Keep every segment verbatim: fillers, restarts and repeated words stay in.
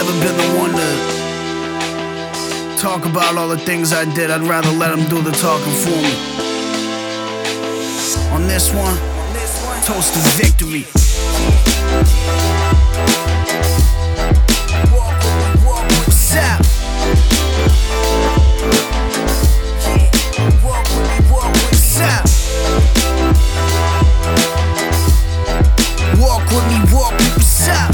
never been the one to talk about all the things I did. I'd rather let them do the talking for me. On this one, toast to victory. What's up? What's up? Walk with me, walk with me, what's up?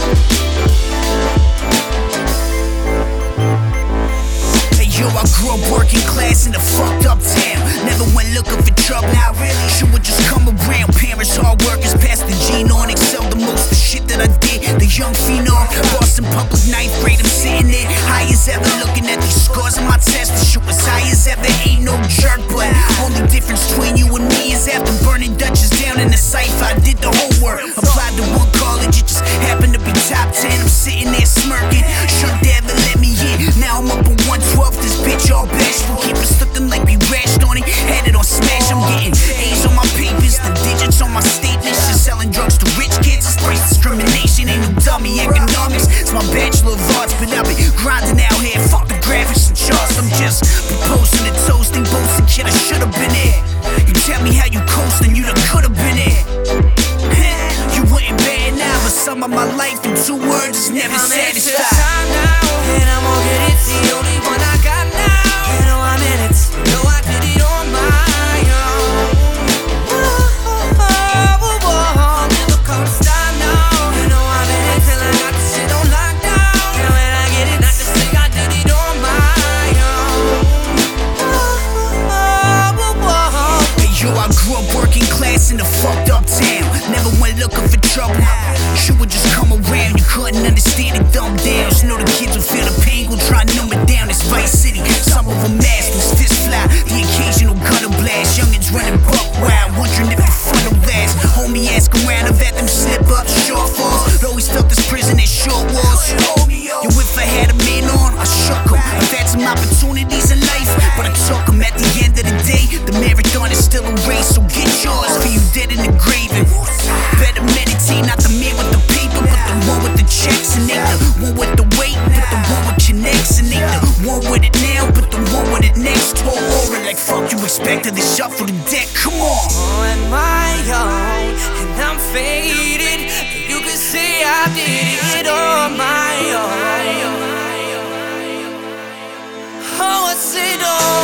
Hey yo, I grew up working class in a fucked up town. Never went looking for trouble. Now really, shit would just come around. Parents, hard workers, passed the gene on. Excel the most, the shit that I did. The young phenom, Boston public ninth grade. I'm sitting there, high as ever, looking at these scores on my test. The shit was high as ever, ain't no jerk, but only difference between you and me is after burning Dutchess down in the cipher, I did the homework. Applied to one college, it just happened to be top ten. I'm sitting there smirking, shouldn't ever let me in. Now I'm up on one twelve, this bitch all bashful. Keep us looking like we rashed on it, had it on smash. I'm getting A's on my papers, the digits on my statements. Just selling drugs to rich kids, it's race discrimination. Ain't no dummy economics, it's my bachelor of arts. But I've been grinding out here, fuck the graphics and charts. I'm just proposing and toasting, boasting, kid, I should've been there. You tell me how you coasting, you done could've been there. You wouldn't bad now, but some of my life in two words is never satisfied. And I'm gonna get it, the only one I got now. You know I'm in it, you know I did it on my own. Whoa, whoa, whoa, never gonna stop now. You know I'm in it till I got the shit on lockdown. You know when I get it, not to say I did it on my own. Whoa, whoa, whoa. Hey yo, I grew up working class in a fucked up town. Never went looking for trouble. Shit would just come around, you couldn't understand it, dumb down. Just know the kids will feel the pain, gon' try to numb it down. It's Vice City, some of them masters, fist fly, the occasional gutter blast. Youngins running buck wild, wondering if the fun will last. Homie ask around, I've had them slip ups, short falls. Always felt this prison at short walls. Yo, if I had a man on, I shook him. I've had some opportunities in life, but I took them. At the end of the day, the marathon is still a race, so get yours for you dead in the grave. And better meditate, not the man with the paper, but the one with the checks. And ain't the one with the weight, but the one with your necks. And ain't the one with it now, but the one with it next. Tall aura like fuck you expected to shuffle the deck, come on. On my own, and I'm faded. You can say I did it on my own. Oh, I said on